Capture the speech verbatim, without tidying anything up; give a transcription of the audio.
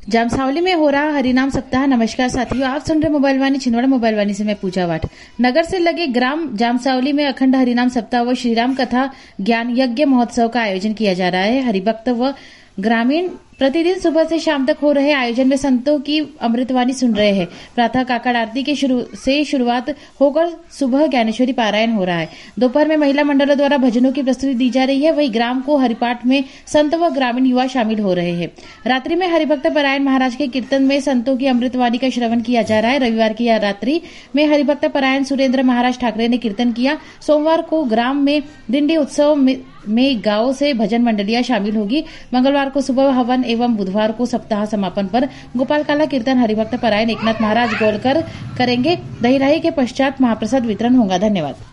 जामसावली में हो रहा हरिनाम सप्ताह। नमस्कार साथियों, आप सुन रहे मोबाइल वाणी छिंदवाड़ा मोबाइल वाणी से मैं पूजा वाट। नगर से लगे ग्राम जामसावली में अखंड हरिनाम सप्ताह व श्रीराम कथा ज्ञान यज्ञ महोत्सव का आयोजन किया जा रहा है। हरिभक्त व ग्रामीण प्रतिदिन सुबह से शाम तक हो रहे आयोजन में संतों की अमृतवाणी सुन रहे हैं। प्रातः काकड़ आरती के शुरू से शुरुआत होकर सुबह ज्ञानेश्वरी पारायण हो रहा है। दोपहर में महिला मंडलों द्वारा भजनों की प्रस्तुति दी जा रही है। वहीं ग्राम को हरिपाठ में संत व ग्रामीण युवा शामिल हो रहे हैं। रात्रि में हरिभक्त परायण महाराज के कीर्तन में संतों की अमृतवाणी का श्रवण किया जा रहा है। रविवार की रात्रि में हरिभक्त परायण सुरेंद्र महाराज ठाकरे ने कीर्तन किया। सोमवार को ग्राम में दिंडी उत्सव में में गांव से भजन मंडलियां शामिल होगी। मंगलवार को सुबह हवन एवं बुधवार को सप्ताह समापन पर गोपाल काला कीर्तन हरिभक्त परायण एकनाथ महाराज गोलकर करेंगे। दहीराही के पश्चात महाप्रसाद वितरण होगा। धन्यवाद।